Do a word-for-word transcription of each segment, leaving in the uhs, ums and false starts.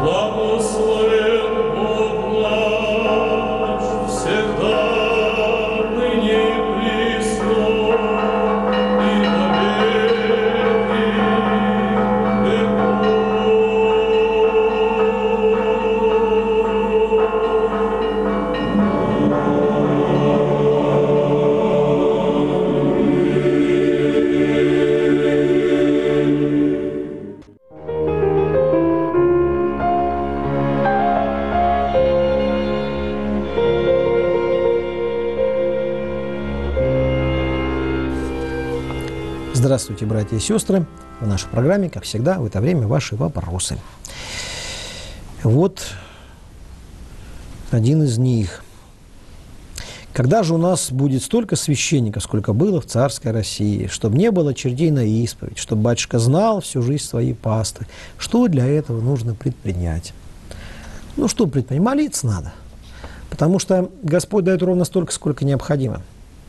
Здравствуйте, братья и сестры! В нашей программе, как всегда, в это время ваши вопросы. Вот один из них. Когда же у нас будет столько священников, сколько было в царской России, чтобы не было чердей на исповедь, чтобы батюшка знал всю жизнь своей пасты? Что для этого нужно предпринять? Ну, что предпринять? Молиться надо. Потому что Господь дает ровно столько, сколько необходимо.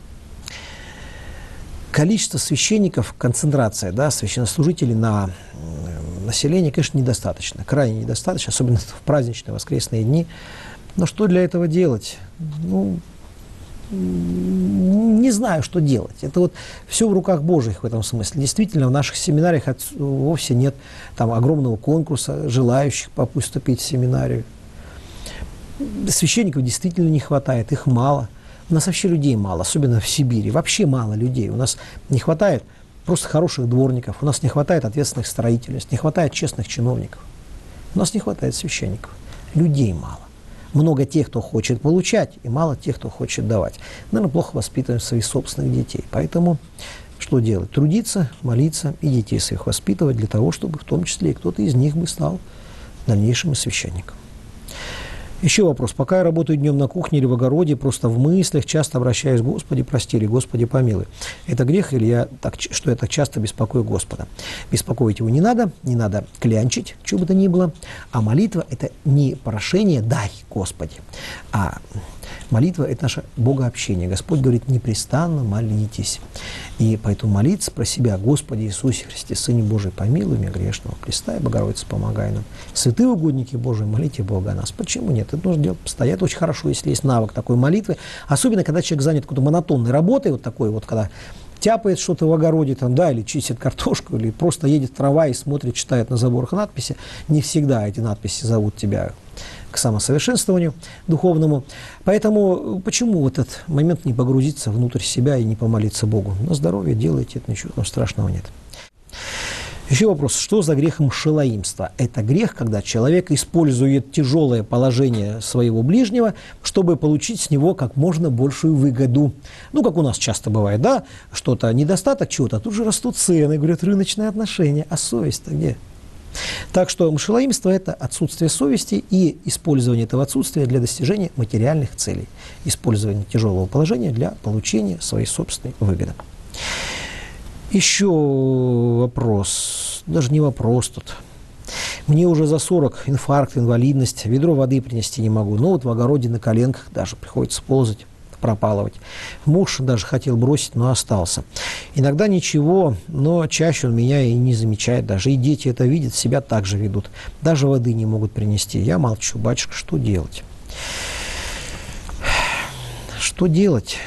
Количество священников, концентрация, да, священнослужителей на население, конечно, недостаточно, крайне недостаточно, особенно в праздничные воскресные дни. Но что для этого делать? Ну, не знаю, что делать. Это вот все в руках Божьих в этом смысле. Действительно, в наших семинариях вовсе нет там огромного конкурса желающих поступить в семинарию. Священников действительно не хватает, их мало. У нас вообще людей мало, особенно в Сибири. Вообще мало людей. У нас не хватает просто хороших дворников, у нас не хватает ответственных строителей, у нас не хватает честных чиновников. У нас не хватает священников. Людей мало. Много тех, кто хочет получать, и мало тех, кто хочет давать. Наверное, плохо воспитываем своих собственных детей. Поэтому что делать? Трудиться, молиться и детей своих воспитывать для того, чтобы в том числе и кто-то из них бы стал дальнейшим священником. Еще вопрос. Пока я работаю днем на кухне или в огороде, просто в мыслях часто обращаюсь: Господи, прости, или Господи, помилуй. Это грех, или я так, что я так часто беспокою Господа? Беспокоить его не надо, не надо клянчить, что бы то ни было. А молитва – это не прошение «дай, Господи», а молитва – это наше богообщение. Господь говорит: непрестанно молитесь. И поэтому молиться про себя: Господи Иисусе Христе, Сыне Божий, помилуй меня грешного, Пресвятая Богородица, помогай нам. Святые угодники Божии, молите Бога о нас. Почему нет? Это нужно делать постоянно. Это очень хорошо, если есть навык такой молитвы. Особенно, когда человек занят какой-то монотонной работой, вот такой вот, когда тяпает что-то в огороде, там, да, или чистит картошку, или просто едет трава и смотрит, читает на заборах надписи. Не всегда эти надписи зовут тебя к самосовершенствованию духовному. Поэтому почему в этот момент не погрузиться внутрь себя и не помолиться Богу? На здоровье делайте, это ничего там страшного нет. Еще вопрос, что за грехом шелаимства? Это грех, когда человек использует тяжелое положение своего ближнего, чтобы получить с него как можно большую выгоду. Ну, как у нас часто бывает, да, что-то недостаток чего-то, тут же растут цены, говорят, рыночные отношения, а совесть-то где? Так что мшелаимство – это отсутствие совести и использование этого отсутствия для достижения материальных целей. Использование тяжелого положения для получения своей собственной выгоды. Еще вопрос, даже не вопрос тут. Мне уже за сорок, инфаркт, инвалидность, ведро воды принести не могу. Но вот в огороде на коленках даже приходится ползать, пропалывать. Муж даже хотел бросить, но остался. Иногда ничего, но чаще он меня и не замечает даже. И дети это видят, себя так же ведут. Даже воды не могут принести. Я молчу. Батюшка, что делать? Что делать?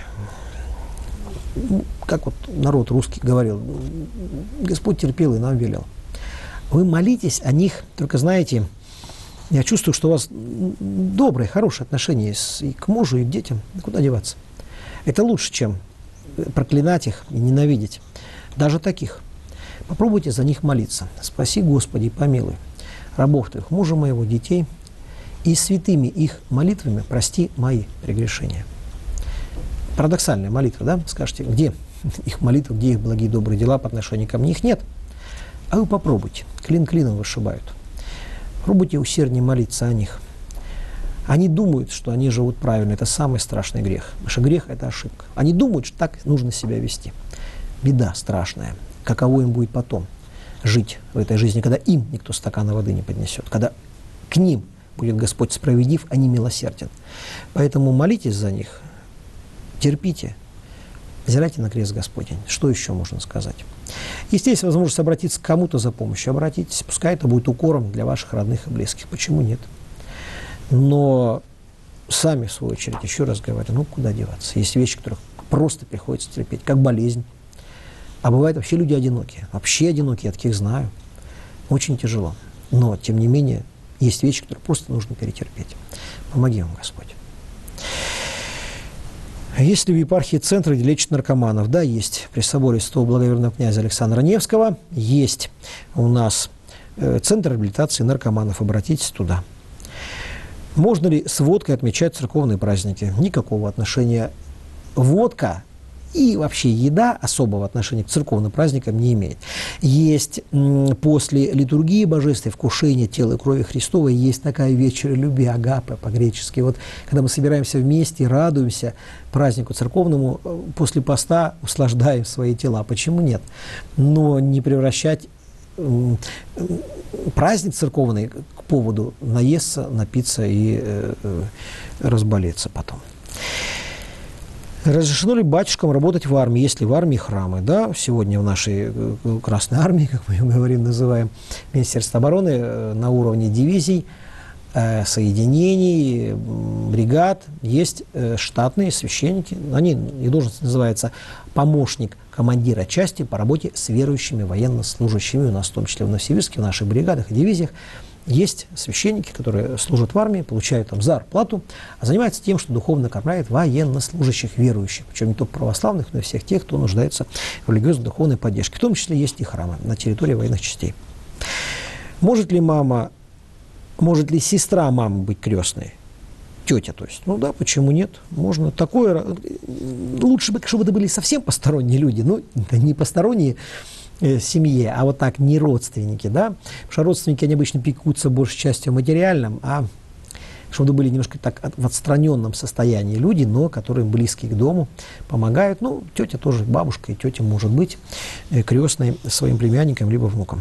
Как вот народ русский говорил, Господь терпел и нам велел. Вы молитесь о них, только знаете, я чувствую, что у вас добрые, хорошие отношения и к мужу, и к детям. Куда деваться? Это лучше, чем проклинать их и ненавидеть. Даже таких. Попробуйте за них молиться. Спаси, Господи, помилуй рабов Твоих, мужа моего, детей, и святыми их молитвами прости мои прегрешения. Парадоксальная молитва, да? Скажете, где их молитва, где их благие добрые дела по отношению ко мне? Их нет. А вы попробуйте. Клин клином вышибают. Пробуйте усерднее молиться о них. Они думают, что они живут правильно. Это самый страшный грех. Потому что грех – это ошибка. Они думают, что так нужно себя вести. Беда страшная. Каково им будет потом жить в этой жизни, когда им никто стакана воды не поднесет, когда к ним будет Господь справедлив, а не милосерден. Поэтому молитесь за них, терпите, взирайте на крест Господень. Что еще можно сказать? Если есть возможность обратиться к кому-то за помощью, обратитесь. Пускай это будет укором для ваших родных и близких. Почему нет? Но сами, в свою очередь, еще раз говорю, ну, куда деваться? Есть вещи, которых просто приходится терпеть, как болезнь. А бывают вообще люди одинокие. Вообще одинокие, я таких знаю. Очень тяжело. Но, тем не менее, есть вещи, которые просто нужно перетерпеть. Помоги вам, Господь. Есть ли в епархии центры, где лечат наркоманов? Да, есть. При соборе святого благоверного князя Александра Невского есть у нас э, центр реабилитации наркоманов. Обратитесь туда. Можно ли с водкой отмечать церковные праздники? Никакого отношения. Водка и вообще еда особого отношения к церковным праздникам не имеет. Есть м, после литургии божественной, вкушения тела и крови Христовой, есть такая вечеря любви, агапе по-гречески. Вот когда мы собираемся вместе, радуемся празднику церковному, после поста услаждаем свои тела. Почему нет? Но не превращать м, праздник церковный к поводу наесться, напиться и э, э, разболеться потом. Разрешено ли батюшкам работать в армии, если в армии храмы? Да, сегодня в нашей Красной армии, как мы ее говорим, называем, Министерство обороны на уровне дивизий, соединений, бригад есть штатные священники. Они, их должность называется помощник командира части по работе с верующими военнослужащими. У нас, в том числе в Новосибирске, в наших бригадах и дивизиях, есть священники, которые служат в армии, получают там зарплату, а занимаются тем, что духовно кормляют военнослужащих верующих, причем не только православных, но и всех тех, кто нуждается в религиозно-духовной поддержке. В том числе есть и храмы на территории военных частей. Может ли мама, может ли сестра мамы быть крестной? Тетя, то есть. Ну да, почему нет? Можно такое. Лучше бы, чтобы это были совсем посторонние люди. Ну, да не посторонние семье, а вот так не родственники, да, потому что родственники, они обычно пекутся большей частью материальным, а чтобы были немножко так в отстраненном состоянии люди, но которые близки к дому, помогают. Ну, тетя тоже, бабушка и тетя может быть крестной своим племянникам либо внукам.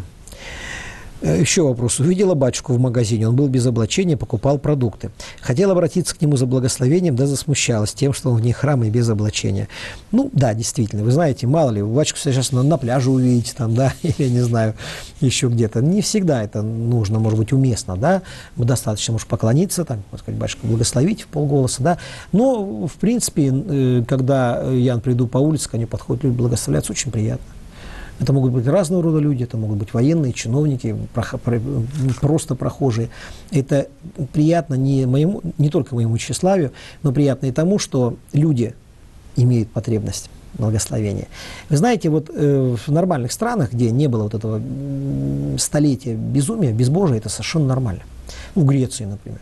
Еще вопрос. Увидела батюшку в магазине, он был без облачения, покупал продукты. Хотела обратиться к нему за благословением, да засмущалась тем, что он вне храма и без облачения. Ну, да, действительно, вы знаете, мало ли, батюшку сейчас на, на пляже увидите, там, да, или, не знаю, еще где-то. Не всегда это нужно, может быть, уместно, да, достаточно, может, поклониться, там, так сказать, батюшку благословить в полголоса, да. Но, в принципе, когда я приду по улице, ко мне подходят люди благословляться, очень приятно. Это могут быть разного рода люди, это могут быть военные, чиновники, просто прохожие. Это приятно не, моему, не только моему тщеславию, но приятно и тому, что люди имеют потребность в благословении. Вы знаете, вот э, в нормальных странах, где не было вот этого столетия безумия, безбожия, это совершенно нормально. В Греции, например,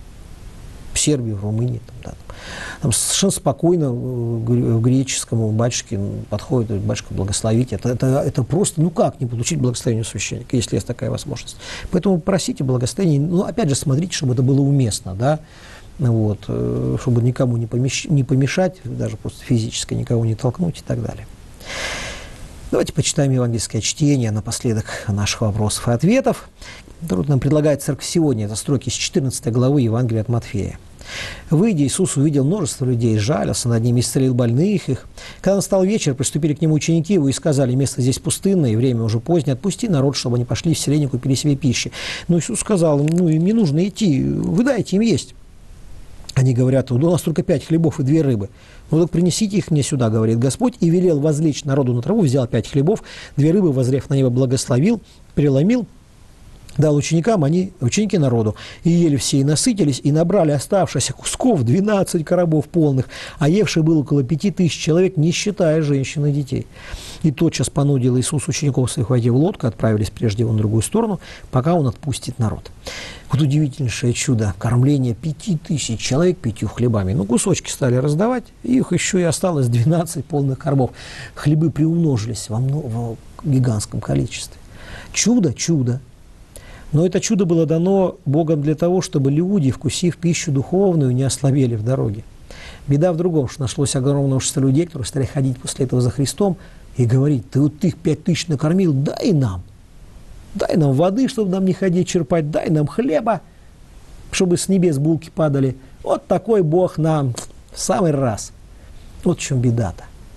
в Сербии, в Румынии, там, да. Там совершенно спокойно к греческому батюшке подходит, говорит: батюшка, благословите. Это, это, это просто, ну как не получить благословение у священника, если есть такая возможность. Поэтому просите благословения, но опять же смотрите, чтобы это было уместно, да, вот, чтобы никому не, помещ, не помешать, даже просто физически никого не толкнуть и так далее. Давайте почитаем евангельское чтение напоследок наших вопросов и ответов. Тут нам предлагает Церковь сегодня, это строки с четырнадцатой главы Евангелия от Матфея. Выйдя, Иисус увидел множество людей, жалился над ними, исцелил больных их. Когда настал вечер, приступили к нему ученики его и сказали: место здесь пустынное, и время уже позднее, отпусти народ, чтобы они пошли в селение, купили себе пищи. Но Иисус сказал: ну, им не нужно идти, вы дайте им есть. Они говорят: у нас только пять хлебов и две рыбы. Ну так принесите их мне сюда, говорит Господь, и велел возлечь народу на траву, взял пять хлебов, две рыбы, воззрев на небо, благословил, переломил, дал ученикам, они, ученики народу, и ели все, и насытились, и набрали оставшихся кусков двенадцать коробов полных, а евших было около пяти тысяч человек, не считая женщин и детей. И тотчас понудил Иисус учеников своих войти в лодку, отправились прежде в другую сторону, пока он отпустит народ. Вот удивительнейшее чудо, кормление пяти тысяч человек пятью хлебами. Ну, кусочки стали раздавать, и их еще и осталось двенадцать полных коробов. Хлебы приумножились во много, в гигантском количестве. Чудо, чудо. Но это чудо было дано Богом для того, чтобы люди, вкусив пищу духовную, не ослабели в дороге. Беда в другом, что нашлось огромное множество людей, которые стали ходить после этого за Христом и говорить: ты вот их пять тысяч накормил, дай нам. Дай нам воды, чтобы нам не ходить черпать, дай нам хлеба, чтобы с небес булки падали. Вот такой Бог нам в самый раз. Вот в чем беда-то.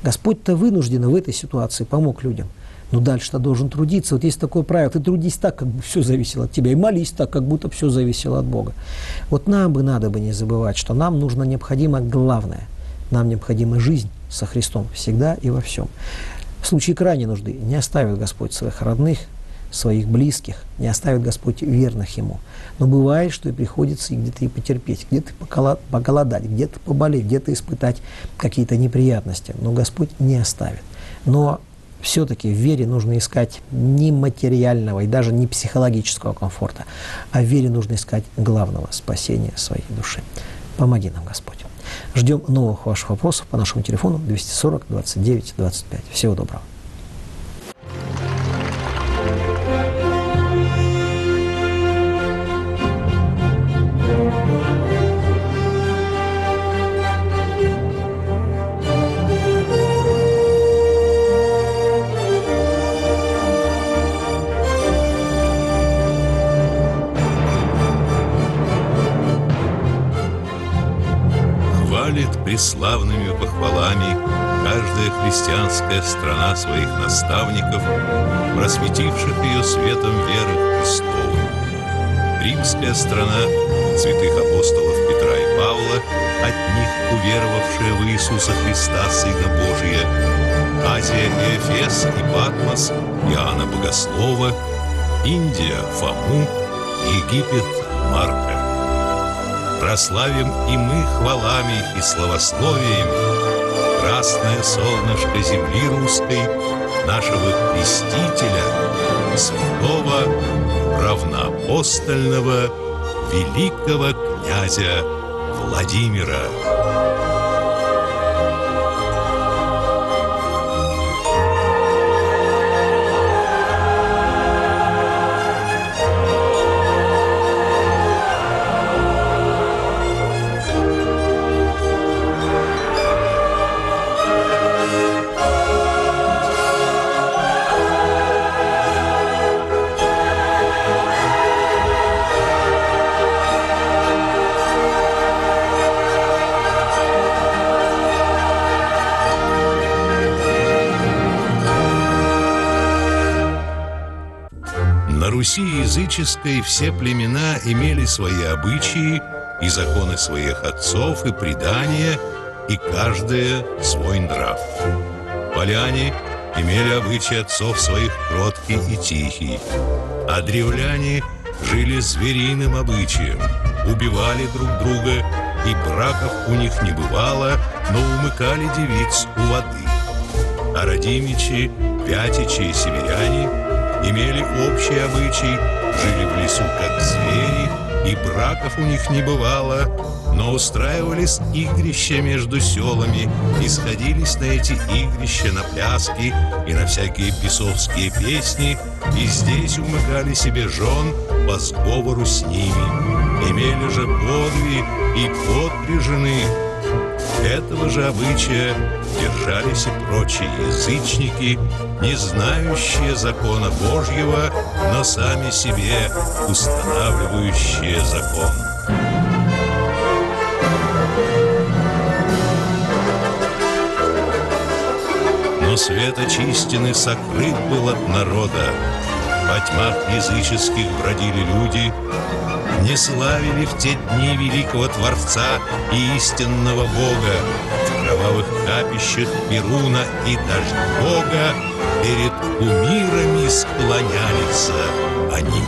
Господь-то вынужденно в этой ситуации помог людям. Но дальше-то должен трудиться. Вот есть такое правило: ты трудись так, как бы все зависело от тебя, и молись так, как будто все зависело от Бога. Вот нам бы надо бы не забывать, что нам нужно необходимо главное. Нам необходима жизнь со Христом всегда и во всем. В случае крайней нужды не оставит Господь своих родных, своих близких, не оставит Господь верных Ему. Но бывает, что и приходится и где-то и потерпеть, где-то поголодать, где-то поболеть, где-то испытать какие-то неприятности. Но Господь не оставит. Но все-таки в вере нужно искать не материального и даже не психологического комфорта, а в вере нужно искать главного — спасения своей души. Помоги нам, Господь. Ждем новых ваших вопросов по нашему телефону двести сорок двадцать девять двадцать пять. Всего доброго. Преславными похвалами каждая христианская страна своих наставников, просветивших ее светом веры Христовой. Римская страна святых апостолов Петра и Павла, от них уверовавшая в Иисуса Христа, Сына Божия, Азия и Эфес и Патмос, Иоанна Богослова, Индия Фому, Египет Марка. Прославим и мы хвалами и славословиями красное солнышко земли русской, нашего Крестителя, святого, равноапостольного, великого князя Владимира. На Руси языческой все племена имели свои обычаи и законы своих отцов, и предания, и каждое свой нрав. Поляне имели обычаи отцов своих кроткий и тихий, а древляне жили звериным обычаем, убивали друг друга, и браков у них не бывало, но умыкали девиц у воды. А родимичи, вятичи и северяне имели общий обычай, жили в лесу как звери, и браков у них не бывало, но устраивались игрища между селами и сходились на эти игрища, на пляски и на всякие бесовские песни, и здесь умыкали себе жен по сговору с ними. Имели же подви и по три жены. Этого же обычая держались и прочие язычники, не знающие закона Божьего, но сами себе устанавливающие закон. Но свет очистины сокрыт был от народа, во тьмах языческих бродили люди, не славили в те дни великого Творца и истинного Бога, в кровавых капищах Перуна и даже Бога перед кумирами склонялись они.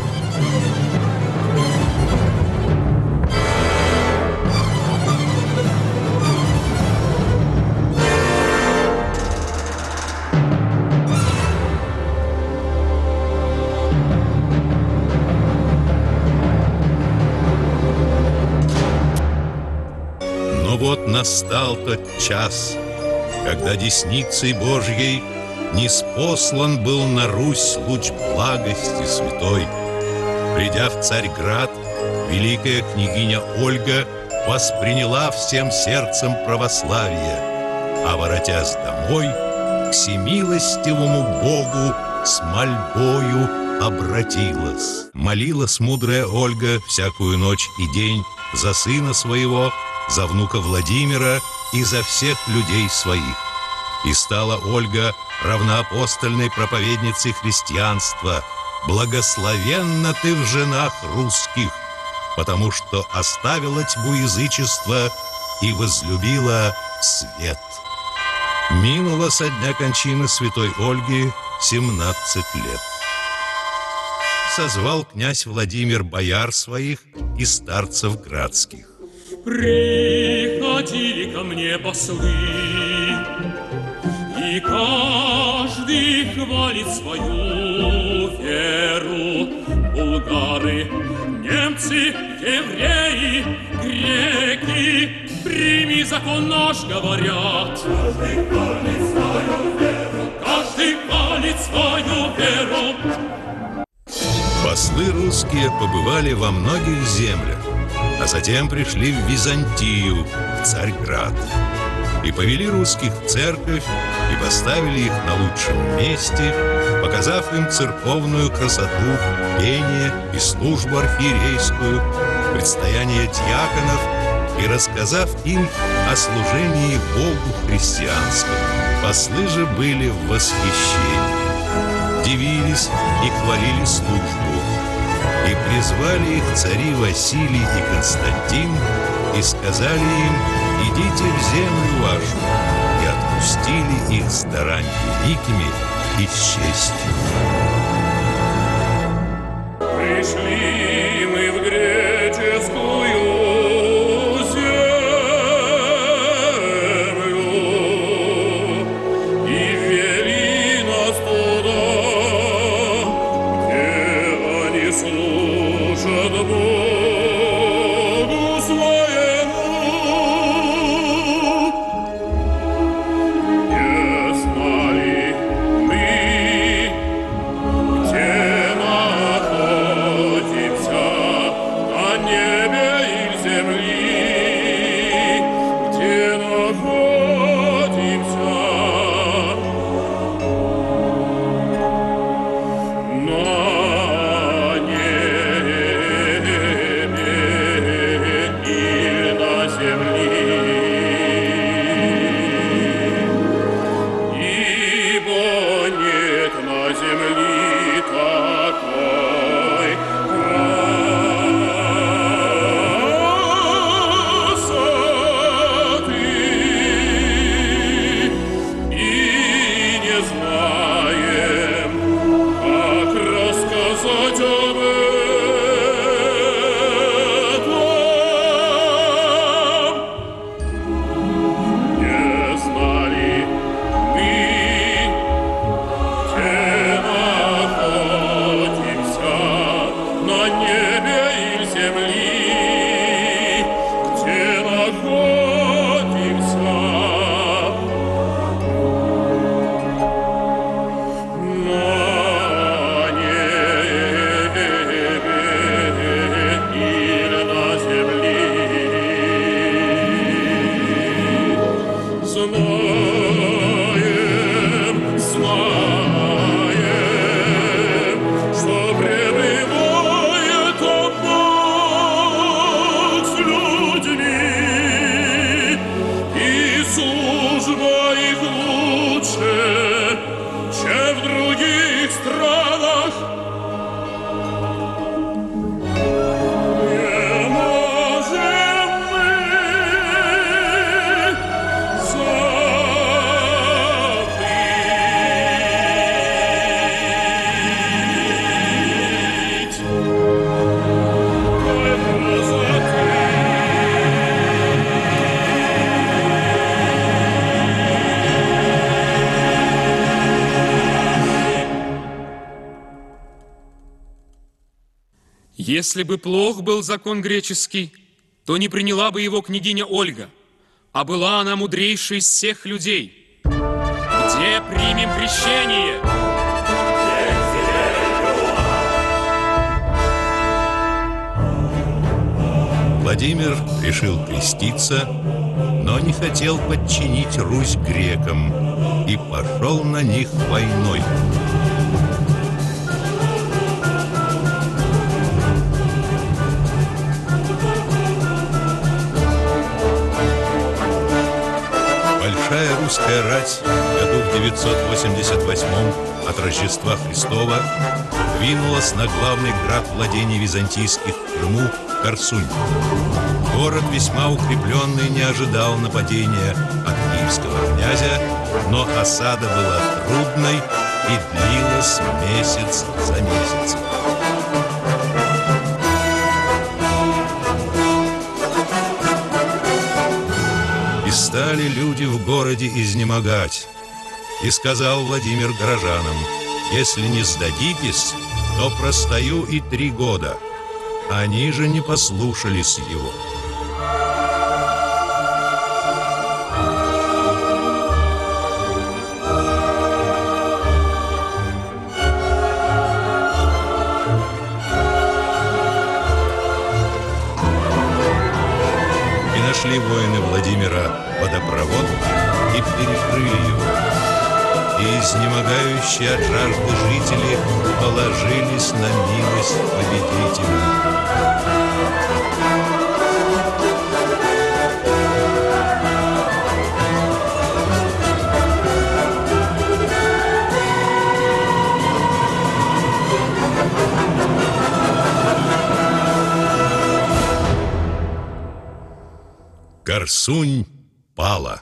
Вот настал тот час, когда десницей Божьей ниспослан был на Русь луч благости святой. Придя в Царьград, великая княгиня Ольга восприняла всем сердцем православие, а, воротясь домой, к всемилостивому Богу с мольбою обратилась. Молилась мудрая Ольга всякую ночь и день за сына своего, за внука Владимира и за всех людей своих. И стала Ольга равноапостольной проповедницей христианства. Благословенна ты в женах русских, потому что оставила тьму язычества и возлюбила свет. Минуло со дня кончины святой Ольги семнадцать лет. Созвал князь Владимир бояр своих и старцев градских. Приходили ко мне послы, и каждый хвалит свою веру. Булгары, немцы, евреи, греки, прими закон наш, говорят. Каждый хвалит свою веру, каждый хвалит свою веру. Послы русские побывали во многих землях, а затем пришли в Византию, в Царьград. И повели русских в церковь, и поставили их на лучшем месте, показав им церковную красоту, пение и службу архиерейскую, предстояние диаконов, и рассказав им о служении Богу христианскому. Послы же были в восхищении, дивились и хвалили службу. И призвали их цари Василий и Константин, и сказали им: идите в землю вашу, и отпустили их с дарами великими и с честью. Пришли мы в греческую землю и ввели нас туда, где они служат Богу своему. Не знали мы, где находимся на небе и земли, где находимся на небе и на земли. Ибо нет на земли такой красоты, и не знаем, как рассказать об этом. Не знали мы, где находимся на небе и земли, где находимся на небе или на земли. Знаем, знаем, что пребывает Бог с людьми, и служба их лучше, чем в других странах. Не можем мы забыть той красоты. Если бы плох был закон греческий, то не приняла бы его княгиня Ольга, а была она мудрейшей из всех людей. Где примем крещение? Владимир решил креститься, но не хотел подчинить Русь грекам и пошел на них войной. Большая русская рать в девятьсот восемьдесят восьмом от Рождества Христова двинулась на главный град владений византийских в Крыму Корсунь. Город, весьма укрепленный, не ожидал нападения от киевского князя, но осада была трудной и длилась месяц за месяцем. И стали люди в городе изнемогать. И сказал Владимир горожанам: если не сдадитесь, то простою и три года. Они же не послушались его. И нашли воины Владимира водопровод и перекрыли его. И изнемогающие от жажды жители положились на милость победителя. Корсунь пала.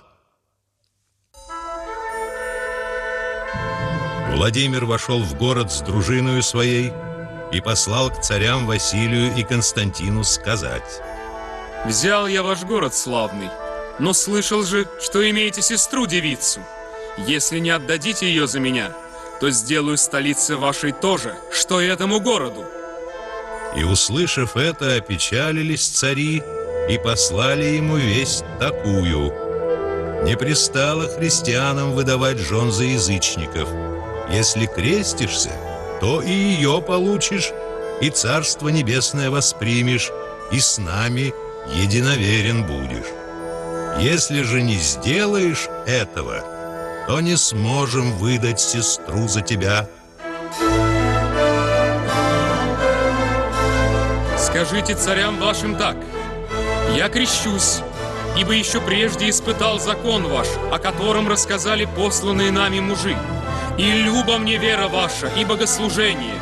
Владимир вошел в город с дружиною своей и послал к царям Василию и Константину сказать: «Взял я ваш город славный, но слышал же, что имеете сестру-девицу. Если не отдадите ее за меня, то сделаю столицей вашей тоже, что и этому городу». И, услышав это, опечалились цари и послали ему весть такую: не пристало христианам выдавать жен за язычников. Если крестишься, то и ее получишь, и Царство Небесное воспримешь, и с нами единоверен будешь. Если же не сделаешь этого, то не сможем выдать сестру за тебя. Скажите царям вашим так: я крещусь, ибо еще прежде испытал закон ваш, о котором рассказали посланные нами мужи. И люба мне вера ваша и богослужение.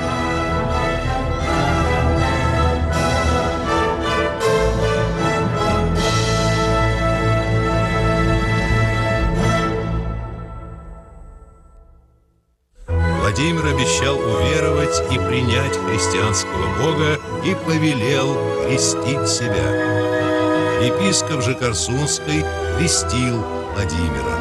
Владимир обещал уверовать и принять христианского Бога и повелел крестить себя. Епископ же Корсунской крестил Владимира.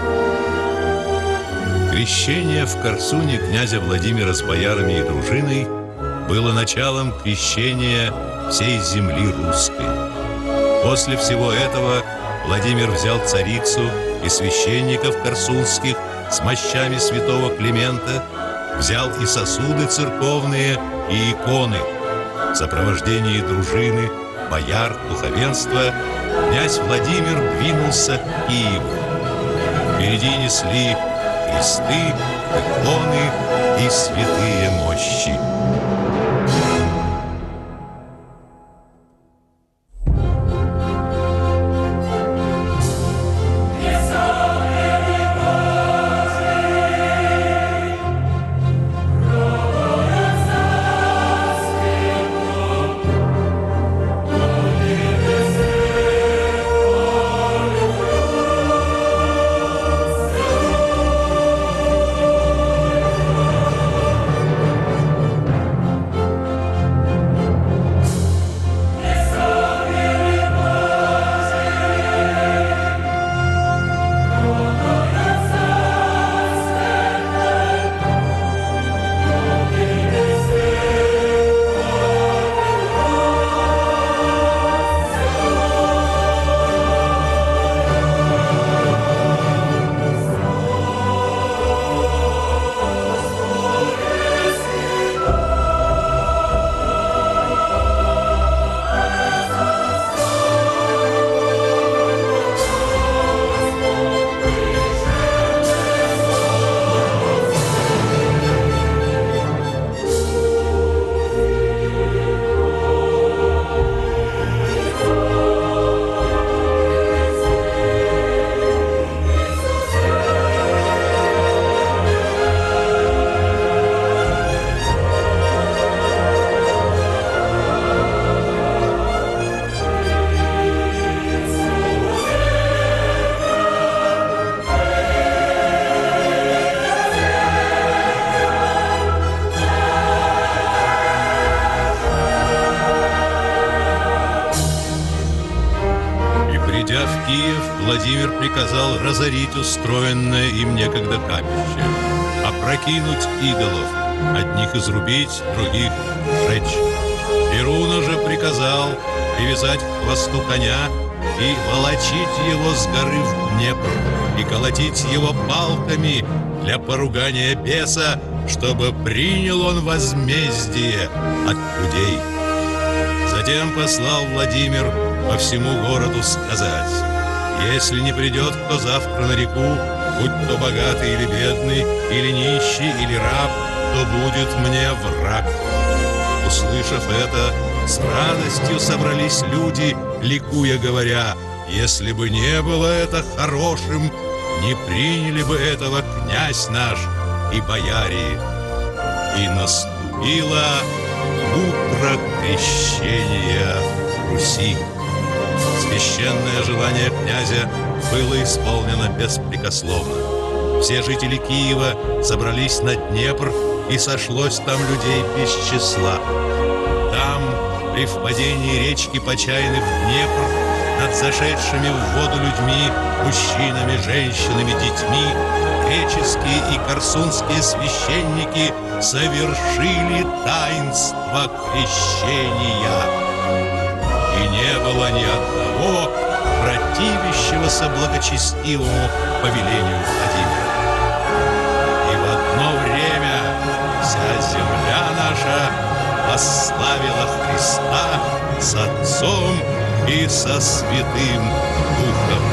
Крещение в Корсуне князя Владимира с боярами и дружиной было началом крещения всей земли русской. После всего этого Владимир взял царицу и священников корсунских с мощами святого Климента, взял и сосуды церковные, и иконы. В сопровождении дружины, бояр, духовенства князь Владимир двинулся к Киеву. Впереди несли кресты, иконы и святые мощи. Киев, Владимир приказал разорить устроенное им некогда капище, опрокинуть идолов, одних изрубить, других сжечь. Перуна же приказал привязать к хвосту коня и волочить его с горы в Днепр, и колотить его палками для поругания беса, чтобы принял он возмездие от людей. Затем послал Владимир по всему городу сказать: если не придет кто завтра на реку, будь то богатый или бедный, или нищий, или раб, то будет мне враг. Услышав это, с радостью собрались люди, ликуя, говоря: если бы не было это хорошим, не приняли бы этого князь наш и бояре. И наступило утро крещения Руси. Священное желание князя было исполнено беспрекословно. Все жители Киева собрались на Днепр, и сошлось там людей без числа. Там, при впадении речки Почайны в Днепр, над зашедшими в воду людьми, мужчинами, женщинами, детьми, греческие и корсунские священники совершили таинство крещения. И не было ни одного противящегося благочестивому повелению Владимира. И в одно время вся земля наша восславила Христа с Отцом и со Святым Духом.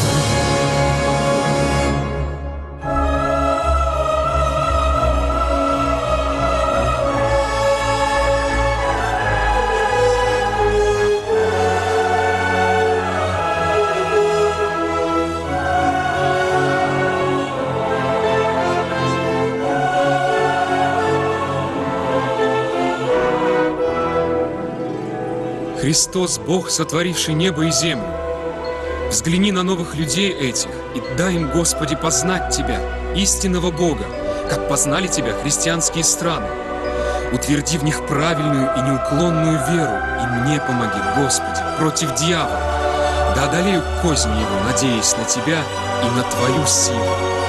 Христос, Бог, сотворивший небо и землю, взгляни на новых людей этих и дай им, Господи, познать Тебя, истинного Бога, как познали Тебя христианские страны. Утверди в них правильную и неуклонную веру, и мне помоги, Господи, против дьявола, да одолею козни его, надеясь на Тебя и на Твою силу.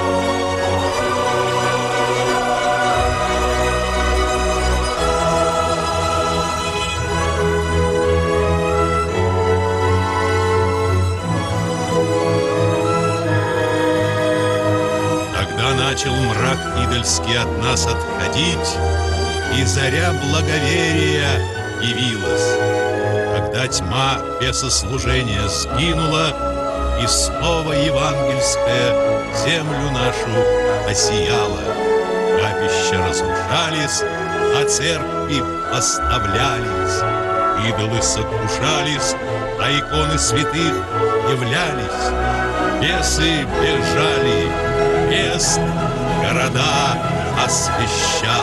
Начал мрак идольский от нас отходить, и заря благоверия явилась. Когда тьма бесослужения сгинула, и снова евангельская землю нашу осияла. Капища разрушались, а церкви поставлялись. Идолы сокрушались, а иконы святых являлись. Бесы бежали, мест города освещал.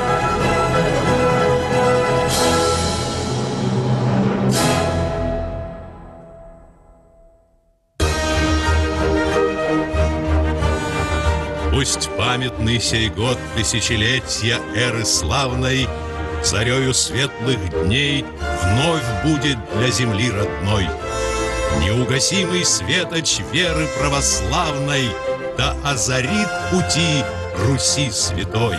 Пусть памятный сей год тысячелетия эры славной зарею светлых дней вновь будет для земли родной. Неугасимый светоч веры православной да озарит пути Руси святой.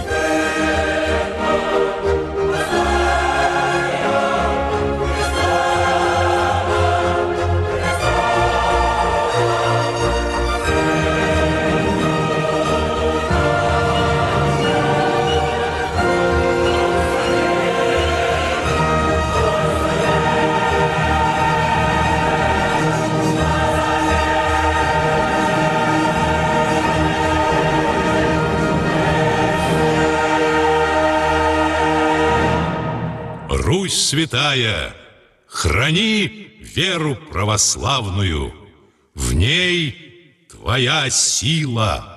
Русь святая, храни веру православную, в ней твоя сила.